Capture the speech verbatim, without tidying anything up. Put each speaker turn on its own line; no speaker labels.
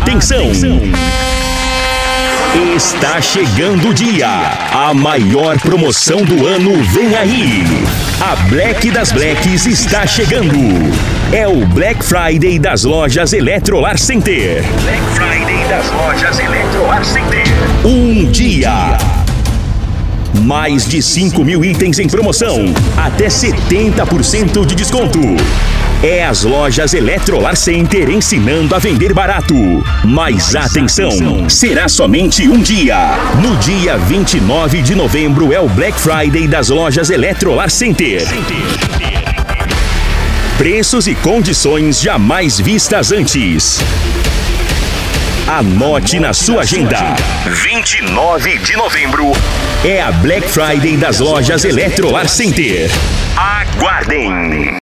Atenção! Está chegando o dia. A maior promoção do ano vem aí. A Black das Blacks está chegando. É o Black Friday das lojas Eletrolar Center. Black Friday das lojas Eletrolar Center. Um dia. Mais de cinco mil itens em promoção. Até setenta por cento de desconto. É as lojas Eletrolar Center ensinando a vender barato. Mas atenção, será somente um dia. No dia vinte e nove de novembro é o Black Friday das lojas Eletrolar Center. Preços e condições jamais vistas antes. Anote na sua agenda. vinte e nove de novembro é a Black Friday das lojas Eletrolar Center. Aguardem!